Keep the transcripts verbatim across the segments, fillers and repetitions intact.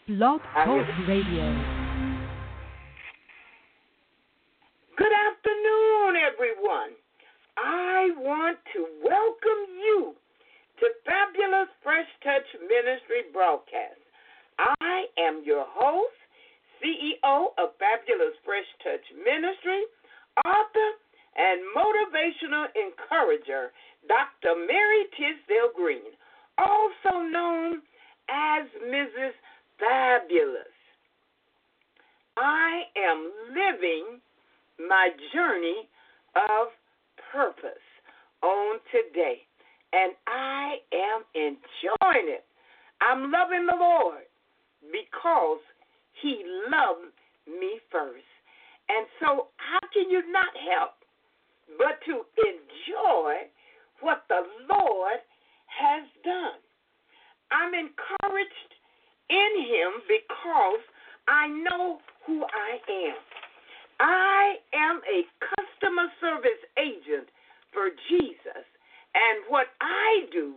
Blog Talk Radio. Good afternoon, everyone. I want to welcome you to Fabulous Fresh Touch Ministry broadcast. I am your host, C E O of Fabulous Fresh Touch Ministry, author and motivational encourager, Doctor Mary Tisdale Green, also known as Missus Fabulous. I am living my journey of purpose on today, and I am enjoying it. I'm loving the Lord because He loved me first. And so how can you not help but to enjoy what the Lord has done? I'm encouraged in Him because I know who I am. I am a customer service agent for Jesus, and what I do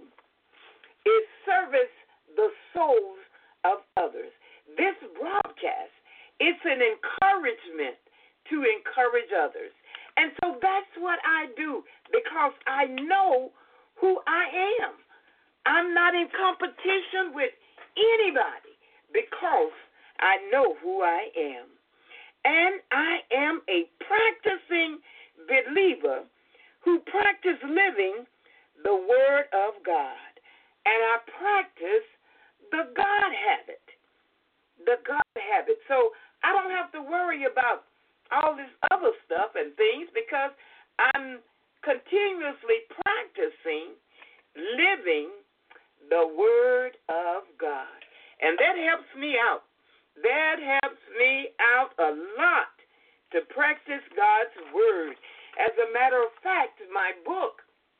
is service the souls of others. This broadcast, it's an encouragement to encourage others. And so that's what I do because I know who I am. I'm not in competition with anybody because I know who I am. And I am a practicing believer who practice living the Word of God. And I practice the God habit. The God habit. So I don't have to worry about all this other stuff and things because I'm continuously practicing living the Word of God. And that helps me out. That helps me out a lot to practice God's Word. As a matter of fact, my book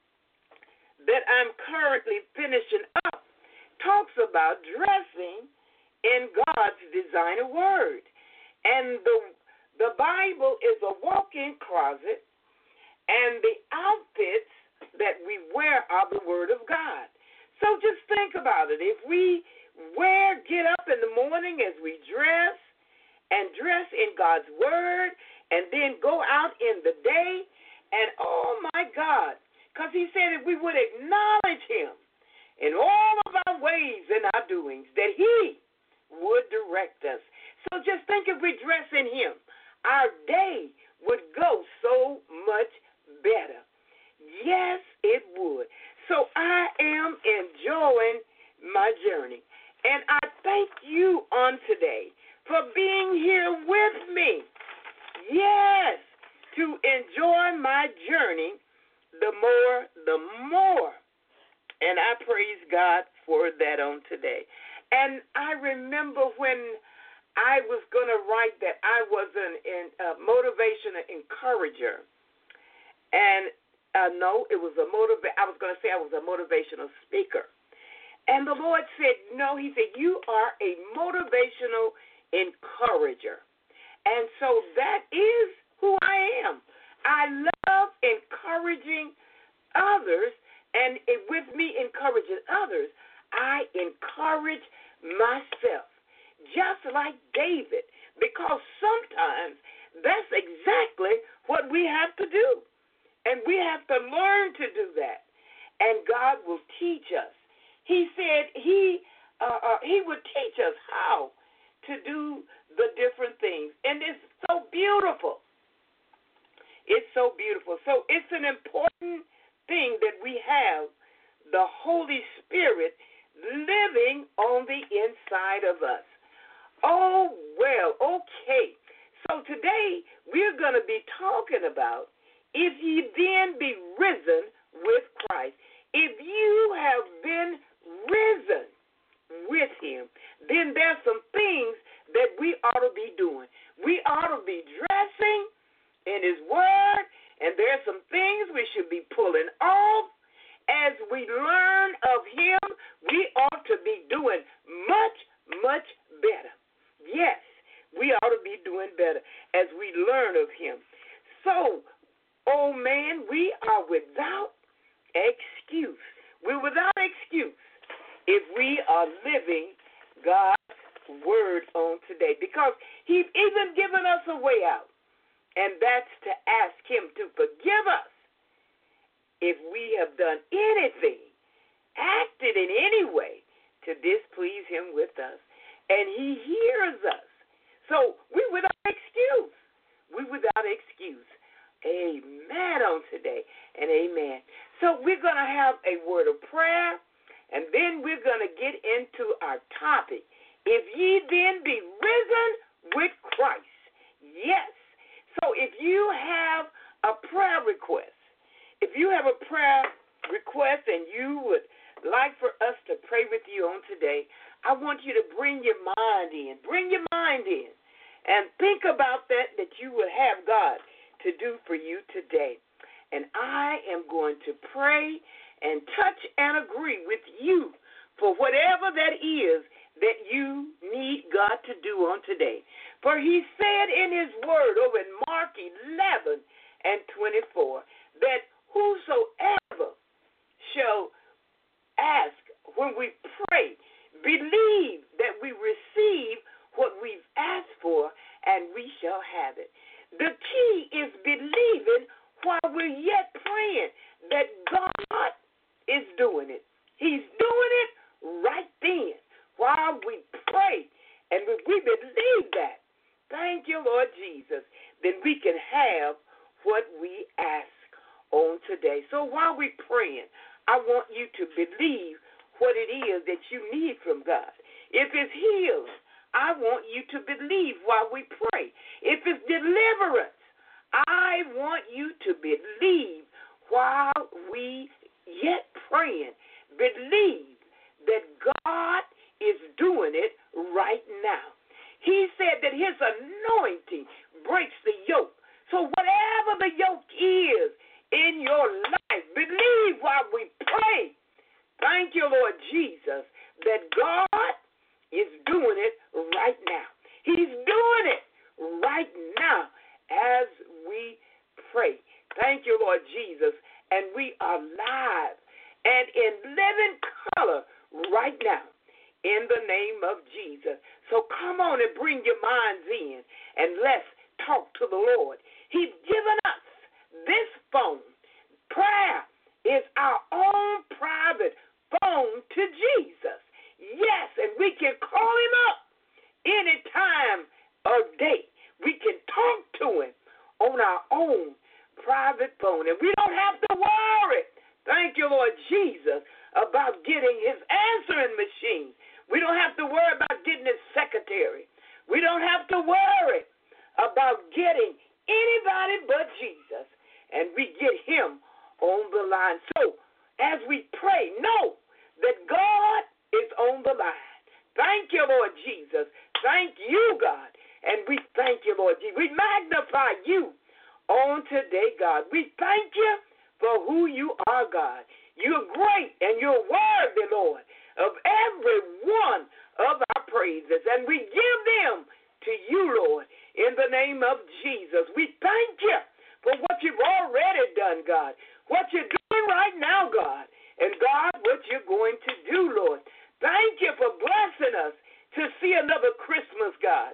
that I'm currently finishing up talks about dressing in God's designer Word. And the, the Bible is a walk-in closet, and the outfits that we wear are the Word of God. So just think about it. If we wear, get up in the morning as we dress and dress in God's Word and then go out in the day, and oh my God, because He said if we would acknowledge Him in all of our ways and our doings, that He would direct us. So just think if we dress in Him, our day would go so much better. Yes, it would. So I am enjoying my journey. And I thank you on today for being here with me. Yes, to enjoy my journey the more, the more. And I praise God for that on today. And I remember when I was going to write that I was an, an, a motivational encourager. And uh, no, it was a motiva- I was going to say I was a motivational speaker. And the Lord said, no, He said, you are a motivational encourager. And so that is who I am. I love encouraging others, and it, with me encouraging others, I encourage myself, just like David, because sometimes that's exactly what we have to do. And we have to learn to do that. And God will teach us. He said he uh, uh, he would teach us how to do the different things. And it's so beautiful. It's so beautiful. So it's an important thing that we have the Holy Spirit living on the inside of us. Oh, well, okay. So today we're going to be talking about if ye then be risen with Christ. If you have been risen with Him, then there's some things that we ought to be doing. We ought to be dressing in His Word, and there's some things we should be pulling off. As we learn of Him, we ought to be doing much, much better. Yes, we ought to be doing better as we learn of Him. So, oh man, we are without excuse. We're without excuse if we are living God's word on today, because he's even given us a way out, and that's to ask him to forgive us if we have done anything, acted in any way to displease him with us, and he hears us. So we without excuse. We without excuse. Amen on today, and amen. So we're going to have a word of prayer, and then we're going to get into our topic. If ye then be risen with Christ. Yes. So if you have a prayer request, if you have a prayer request and you would like for us to pray with you on today, I want you to bring your mind in. Bring your mind in and think about that, that you would have God to do for you today. And I am going to pray and touch and agree with you for whatever that is that you need God to do on today. For he said in his word over in Mark eleven and twenty-four that whosoever shall ask when we pray, believe that we receive what we've asked for, and we shall have it. The key is believing while we're yet praying that God is doing it. He's doing it right then while we pray. And if we believe that, thank you, Lord Jesus, then we can have what we ask on today. So while we're praying, I want you to believe what it is that you need from God. If it's healing, I want you to believe while we pray. If it's deliverance, I want you to believe while we yet praying. Believe that God is doing it right now. He said that his anointing breaks the yoke. So whatever the yoke is in your life, believe while we pray. Thank you, Lord Jesus, that God is doing it right now. He's doing it right now as we pray. Thank you, Lord Jesus. And we are live and in living color right now in the name of Jesus. So come on and bring your minds in and let's talk to the Lord. He's given us this phone. Prayer is our own private phone to Jesus. Yes, and we can call him up any time of day. We can talk to him on our own private phone. And we don't have to worry, thank you, Lord Jesus, about getting his answering machine. We don't have to worry about getting his secretary. We don't have to worry about getting anybody but Jesus. And we get him on the line. So as we pray, know that God is on the line. Thank you, Lord Jesus. Thank you, God. And we thank you, Lord Jesus. We magnify you on today, God. We thank you for who you are, God. You're great and you're worthy, Lord, of every one of our praises. And we give them to you, Lord, in the name of Jesus. We thank you for what you've already done, God, what you're doing right now, God, and, God, what you're going to do, Lord. Thank you for blessing us to see another Christmas, God.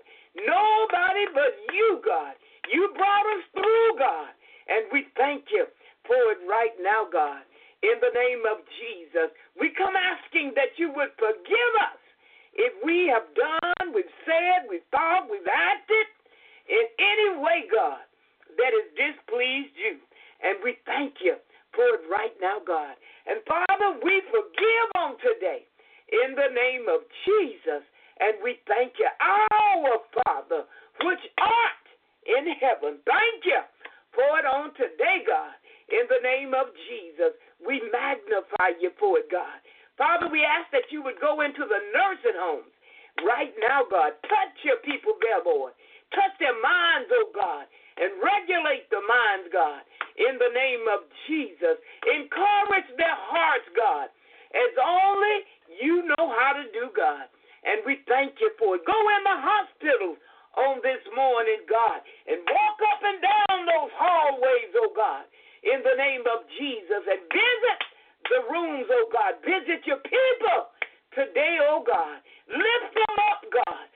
Nobody but you, God. You brought us through, God, and we thank you for it right now, God. In the name of Jesus, we come asking that you would forgive us if we have done, we've said, we've thought, we've acted in any way, God, that has displeased you. And we thank you for it right now, God. And, Father, we forgive on today in the name of Jesus. And we thank you, our Father, which art in heaven. Thank you for it on today, God. In the name of Jesus, we magnify you for it, God. Father, we ask that you would go into the nursing homes right now, God. Touch your people there, Lord. Touch their minds, oh God, and regulate the minds, God, in the name of Jesus. Encourage their hearts, God, as only you know how to do, God. And we thank you for it. Go in the hospitals on this morning, God, and walk up and down those hallways, oh God, in the name of Jesus, and visit the rooms, oh God. Visit your people today, oh God. Lift them up, God,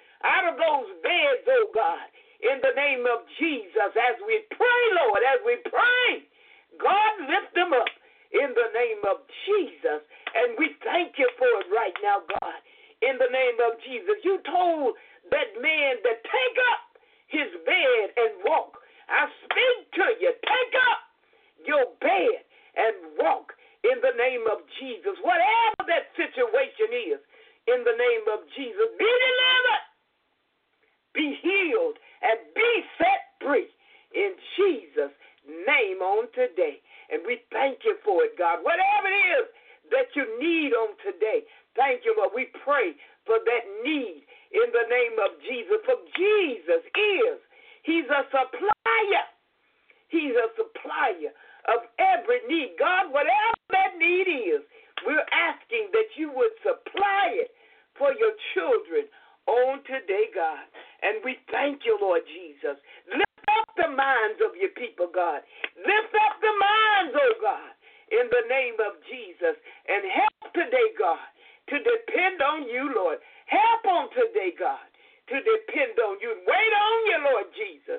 name of Jesus, as we pray, Lord, as we pray, God, lift them up in the name of Jesus. And we thank you for it right now, God, in the name of Jesus. You told that man to take up his bed and walk. I speak to you. Take up your bed and walk in the name of Jesus. Whatever that situation is, in the name of Jesus, be delivered, be healed, and be set free in Jesus' name on today. And we thank you for it, God. Whatever it is that you need on today, thank you, Lord. We pray for that need in the name of Jesus. For Jesus is, he's a supplier. He's a supplier of every need. God, whatever that need is, we're asking that you would supply it for your children on today, God. And we thank you, Lord Jesus. Lift up the minds of your people, God. Lift up the minds, oh God, in the name of Jesus. And help today, God, to depend on you, Lord. Help on today, God, to depend on you. Wait on you, Lord Jesus,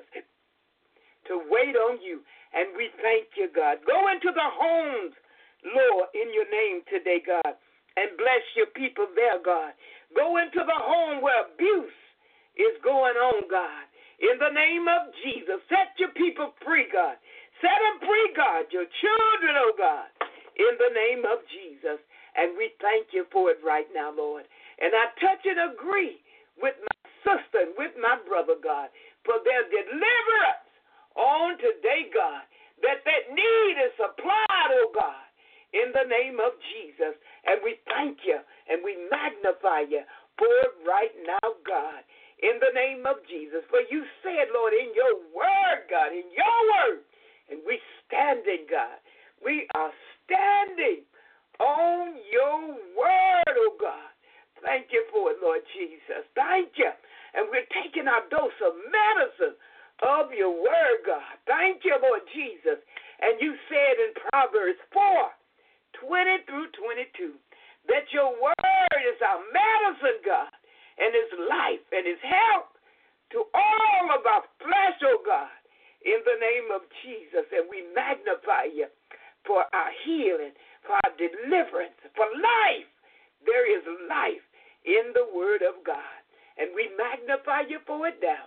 to wait on you. And we thank you, God. Go into the homes, Lord, in your name today, God, and bless your people there, God. Go into the home where abuse is going on, God. In the name of Jesus, set your people free, God. Set them free, God, your children, oh God, in the name of Jesus. And we thank you for it right now, Lord. And I touch and agree with my sister and with my brother, God, for their deliverance on today, God, that that need is supplied, oh God, in the name of Jesus. And we thank you and we magnify you for it right now, God, in the name of Jesus. For you said, Lord, in your word, God, in your word, and we standing, God, we are standing on your word, oh God. Thank you for it, Lord Jesus. Thank you. And we're taking our dose of medicine of your word, God. Thank you, Lord Jesus. And you said in Proverbs four, twenty through twenty-two, that your word is our medicine, God, and is life and is health to all of our flesh, oh God, in the name of Jesus. And we magnify you for our healing, for our deliverance, for life. There is life in the word of God. And we magnify you for it now.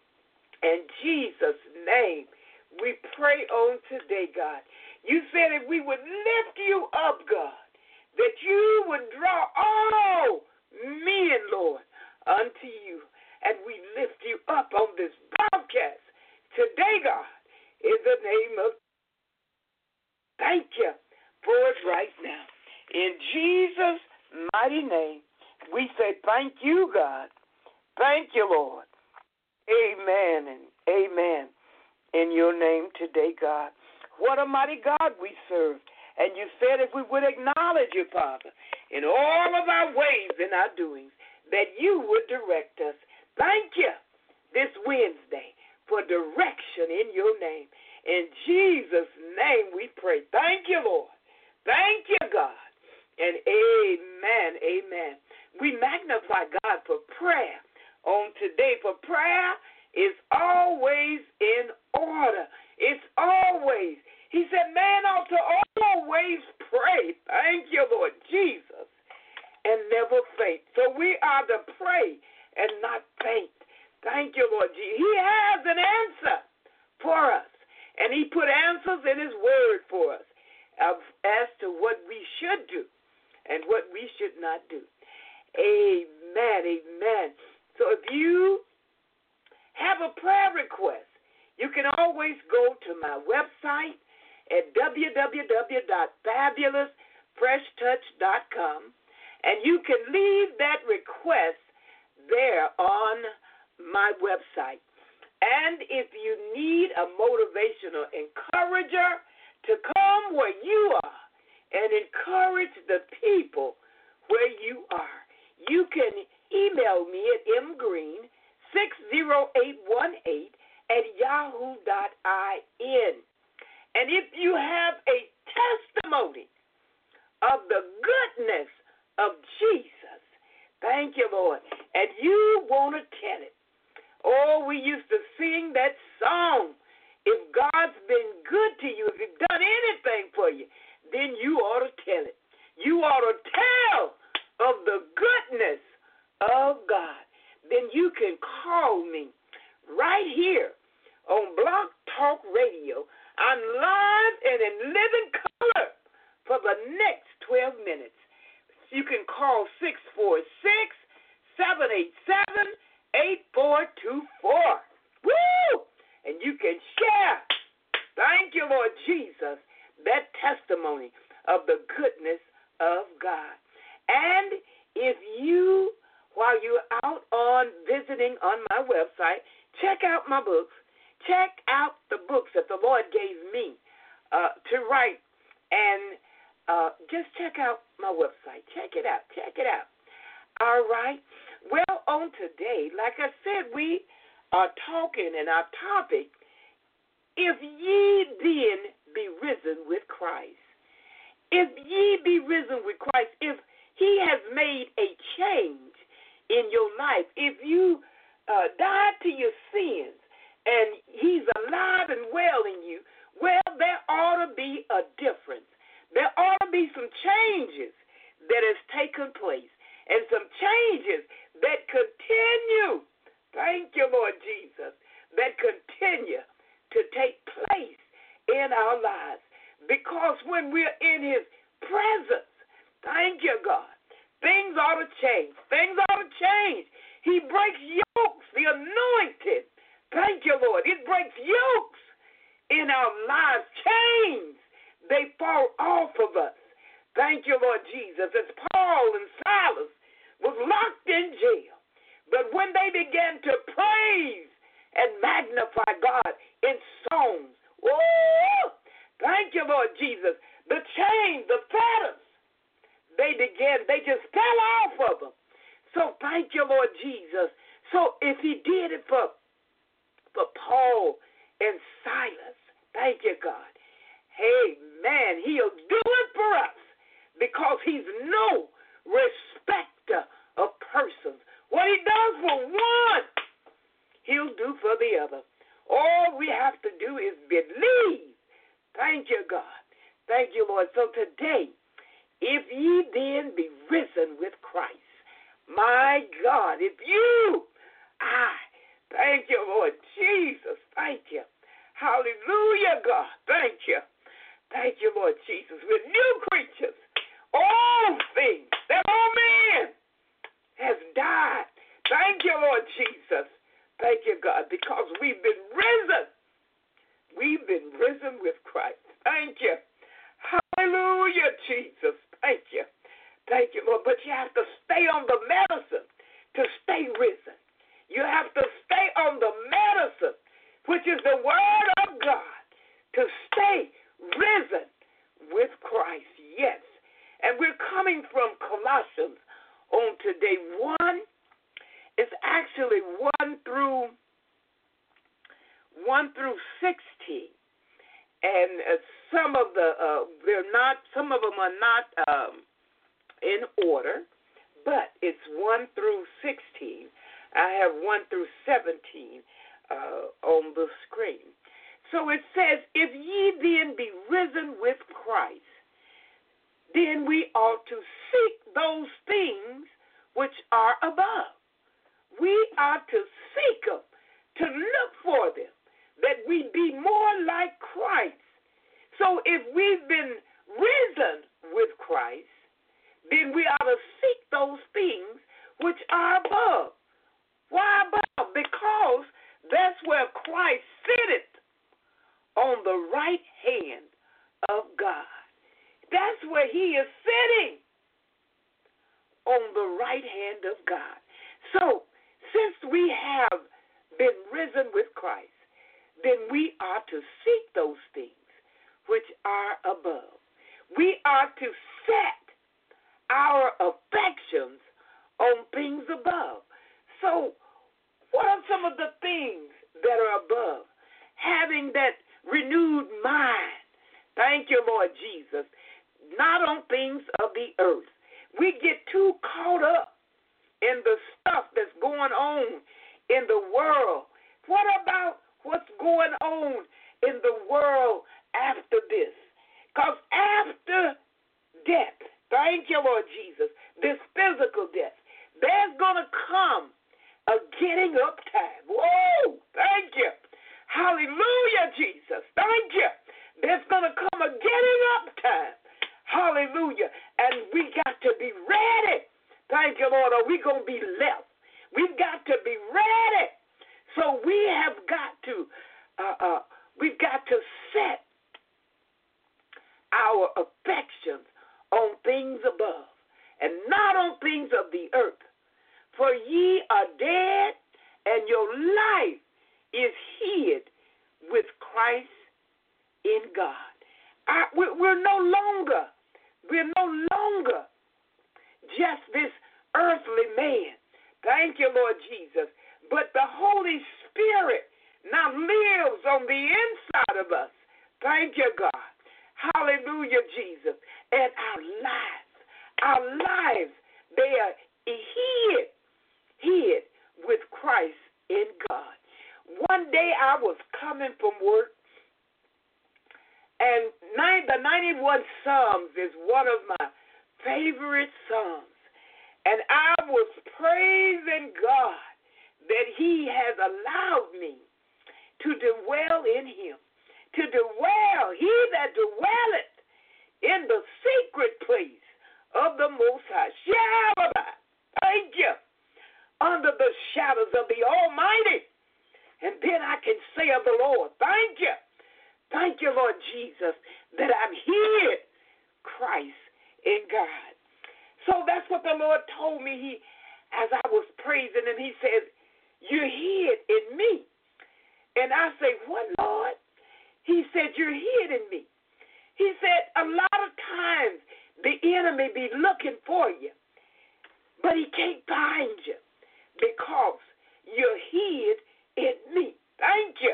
In Jesus' name, we pray on today, God. You said if we would lift you up, God, that you would draw all men, Lord, unto you. And we lift you up on this broadcast today, God, in the name of, thank you for it right now. In Jesus' mighty name, we say thank you, God. Thank you, Lord. Amen and amen in your name today, God. What a mighty God we serve. And you said if we would acknowledge you, Father, in all of our ways and our doings, that you would direct us. Thank you this Wednesday for direction in your name. In Jesus' name we pray. Thank you, Lord. Thank you, God. And amen, amen. We magnify God for prayer on today, for prayer is always in order. It's always. He said, man ought to always pray. Thank you, Lord Jesus, and never faint. So we are to pray and not faint. Thank you, Lord Jesus. He has an answer for us, and he put answers in his word for us as to what we should do and what we should not do. Amen, amen. So if you have a prayer request, you can always go to my website at w w w dot fabulous fresh touch dot com, and you can leave that request there on my website. And if you need a motivational encourager to come where you are and encourage the people where you are, you can email me at m green six zero eight one eight at yahoo dot in. And if you have a testimony of the goodness of Jesus, thank you, Lord, and you want to tell it. Oh, we used to sing that of God, then you can call me right here on Blog Talk Radio. I'm live and in living color for the next twelve minutes. You can call six four six, seven eight seven, eight four two four. Woo! And you can share, thank you, Lord Jesus, that testimony of the goodness of God. And if you, while you're out on visiting on my website, check out my books. Check out the books that the Lord gave me uh, to write. And uh, just check out my website. Check it out. Check it out. All right. Well, on today, like I said, we are talking, and our topic, if ye then be risen with Christ. If ye be risen with Christ, if he has made a change in your life, if you uh, died to your sins and he's alive and well in you, well, there ought to be a difference. There ought to be some changes that has taken place and some changes that continue, thank you, Lord Jesus, that continue to take place in our lives. Because when we're in his presence, thank you, God, things ought to change. Things ought to change. He breaks yokes, the anointed. Thank you, Lord. It breaks yokes in our lives. Chains, they fall off of us. Thank you, Lord Jesus. As Paul and Silas was locked in jail, but when they began to praise and magnify God in songs, woo, thank you, Lord Jesus, the chains, the fetters, they began, they just fell off of them. So thank you, Lord Jesus. So if he did it for, for Paul and Silas, thank you, God. Hey, man, he'll do it for us because he's no respecter of persons. What he does for one, he'll do for the other. All we have to do is believe. Thank you, God. Thank you, Lord. So today, if ye then be risen with Christ, my God, if you, I, thank you, Lord Jesus, thank you. Hallelujah, God, thank you. Thank you, Lord Jesus. We're new creatures. All things, that old man has died. Thank you, Lord Jesus. Thank you, God, because we've been risen. We've been risen with Christ. Thank you. Hallelujah, Jesus. Thank you. Thank you, Lord. But you have to stay on the medicine to stay risen. You have to stay on the medicine, which is the word of God, to stay risen with Christ. Yes. And we're coming from Colossians on today. One, it's actually one through one through sixteen. And uh, some of the, uh, they're not, some of them are not um, in order, but it's one through sixteen. I have one through seventeen uh, on the screen. So it says, if ye then be risen with Christ, then we ought to seek those things which are above. We are to seek them, to look for them, that we be more like Christ. So if we've been risen with Christ, then we ought to seek those things which are above. Why above? Because that's where Christ sitteth on the right hand of God. That's where he is sitting, on the right hand of God. So since we have been risen with Christ, then we are to seek those things which are above. We are to set our affections on things above. So what are some of the things that are above? Having that renewed mind. Thank you, Lord Jesus. Not on things of the earth. We get too caught up in the stuff that's going on in the world. What about what's going on in the world after this? Because after death, thank you, Lord Jesus, this physical death, there's going to come a getting up time. Whoa, thank you. Hallelujah, Jesus. Thank you. There's going to come a getting up time. Hallelujah. And we got to be ready. Thank you, Lord, or we're going to be left. We've got to be ready. So we have got to, uh, uh, we've got to set our affections on things above and not on things of the earth. For ye are dead, and your life is hid with Christ in God. I, we're, we're no longer, we're no longer just this earthly man. Thank you, Lord Jesus. But the Holy Spirit now lives on the inside of us. Thank you, God. Hallelujah, Jesus. And our lives, our lives, they are hid, hid with Christ in God. One day I was coming from work, and the ninety-one Psalms is one of my favorite Psalms. And I was praising God that he has allowed me to dwell in him. To dwell, he that dwelleth in the secret place of the Most High shall abide, thank you, under the shadows of the Almighty. And then I can say of the Lord, thank you, thank you, Lord Jesus, that I'm hid Christ in God. So that's what the Lord told me. He, as I was praising him, he said, you're hid in me. And I say, what, Lord? He said, you're hid in me. He said, a lot of times the enemy be looking for you, but he can't find you because you're hid in me. Thank you.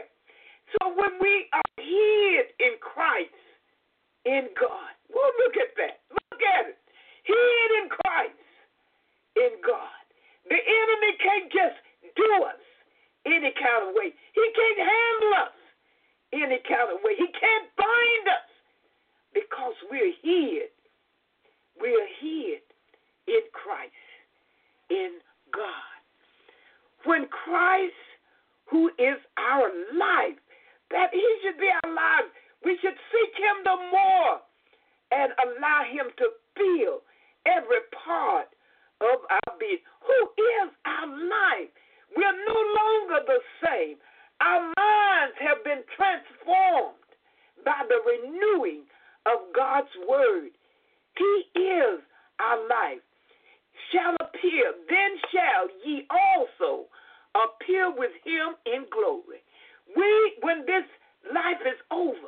So when we are hid in Christ, in God, well, look at that. Look at it. Hid in Christ, in God. The enemy can't just do us any kind of way. He can't handle us any kind of way. He can't bind us because we're hid. We're hid in Christ, in God. When Christ, who is our life, that he should be our life, we should seek him the more and allow him to fill every part of our being. Who is our life? We are no longer the same. Our minds have been transformed by the renewing of God's word. He is our life. Shall appear, then shall ye also appear with him in glory. We, when this life is over,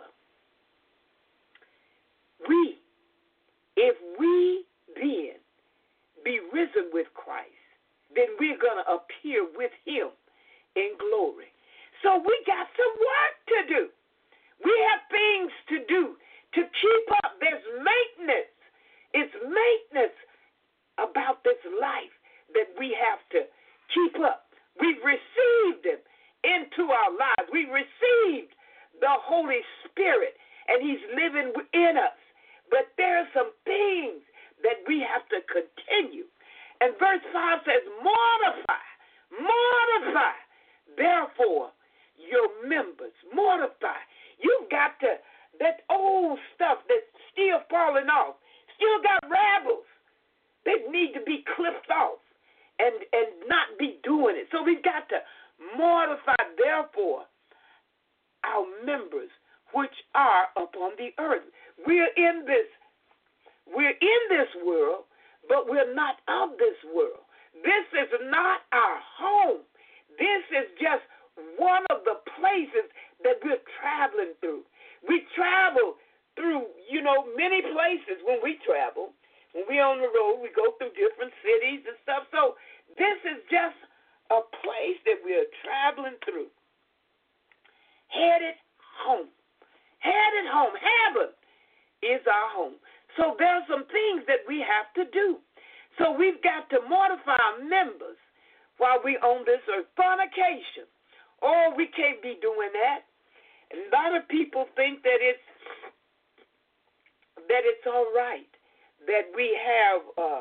we, if we then be risen with Christ, then we're going to appear with him in glory. So we got some work to do. We have things to do to keep up. There's maintenance. It's maintenance about this life that we have to keep up. We've received him into our lives. We received the Holy Spirit, and he's living in us. But there are some things that we have to continue. And verse five says, mortify, mortify, therefore, your members. Mortify. You've got to, that old stuff that's still falling off, still got ravels that need to be clipped off and, and not be doing it. So we've got to mortify, therefore, our members which are upon the earth. We're in this, we're in this world, but we're not of this world. This is not our home. This is just one of the places that we're traveling through. We travel through, you know, many places when we travel. When we're on the road, we go through different cities and stuff. So this is just a place that we're traveling through. Headed home. Headed home. Heaven is our home. So there are some things that we have to do. So we've got to mortify our members while we're on this earth. Fornication. Oh, we can't be doing that. A lot of people think that it's that it's all right that we have uh,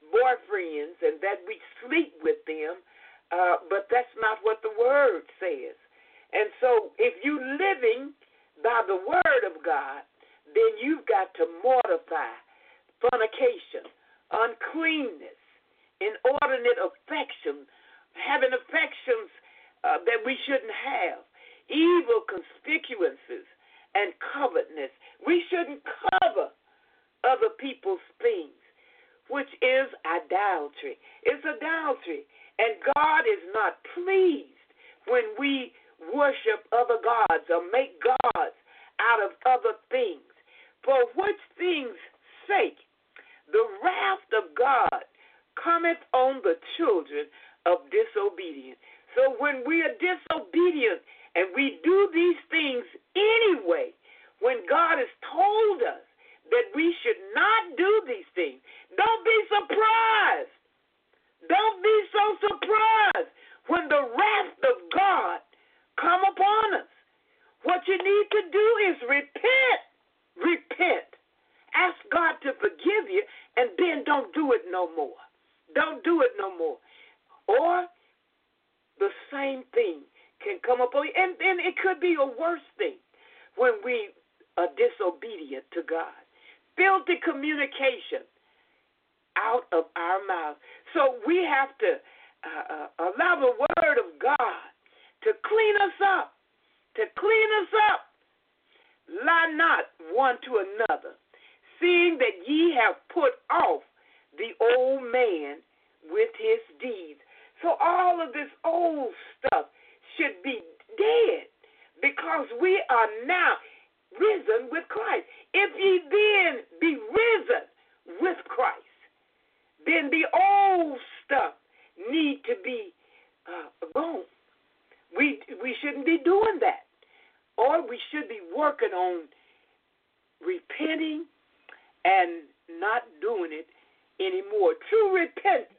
boyfriends and that we sleep with them, uh, but that's not what the Word says. And so if you're living by the Word of God, then you've got to mortify fornication, uncleanness, inordinate affection, having affections uh, that we shouldn't have, evil conspicuances, and covetousness. We shouldn't cover other people's things, which is idolatry. It's idolatry. And God is not pleased when we worship other gods or make gods out of other things. For which things' sake the wrath of God cometh on the children of disobedience. So when we are disobedient and we do these things anyway, when God has told us that we should not do these things, don't be surprised. Don't be so surprised when the wrath of God come upon us. What you need to do is repent. Repent. Ask God to forgive you, and then don't do it no more. Don't do it no more. Or the same thing can come upon you. And, and it could be a worse thing when we are disobedient to God. Filthy communication out of our mouth. So we have to uh, uh, allow the Word of God to clean us up, to clean us up. Lie not one to another, seeing that ye have put off the old man with his deeds. So all of this old stuff should be dead because we are now risen with Christ. If ye then be risen with Christ, then the old stuff need to be uh, gone. We we shouldn't be doing that. Or we should be working on repenting and not doing it anymore. True repentance,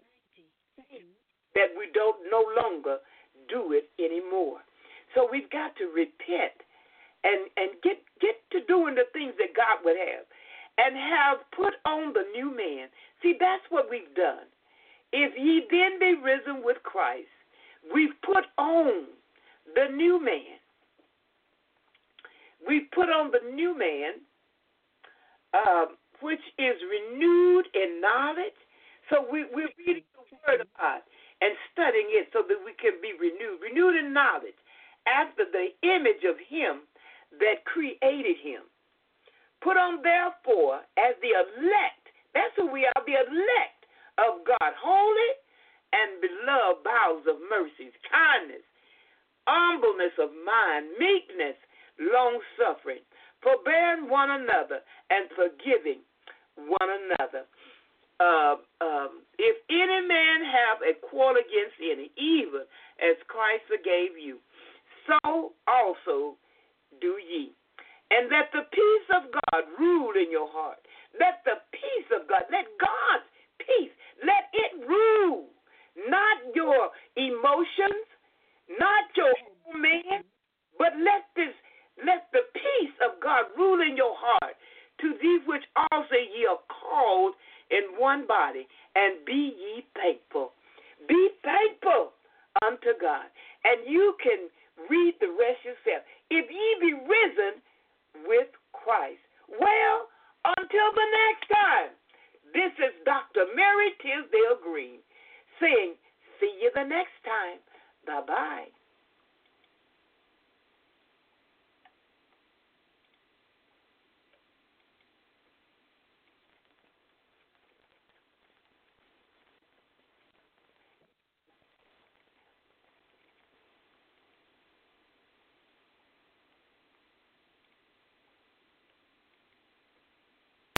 that we don't no longer do it anymore. So we've got to repent and, and get, get to doing the things that God would have and have put on the new man. See, that's what we've done. If ye then be risen with Christ, we've put on the new man. We put on the new man, uh, which is renewed in knowledge. So we, we're reading the Word of God and studying it so that we can be renewed, renewed in knowledge after the image of Him that created Him. Put on, therefore, as the elect, that's who we are, the elect of God, holy and beloved bowels of mercies, kindness, humbleness of mind, meekness, long-suffering, forbearing one another, and forgiving one another. Uh, um, if any man have a quarrel against any, even as Christ forgave you, so also do ye. And let the peace of God rule in your heart. Let the peace of God, let God's peace, let it rule. Not your emotions, not your whole man, but let this Let the peace of God rule in your heart, to these which also ye are called in one body, and be ye thankful. Be thankful unto God. And you can read the rest yourself. If ye be risen with Christ. Well, until the next time, this is Doctor Mary Tisdale Green saying, see you the next time. Bye-bye.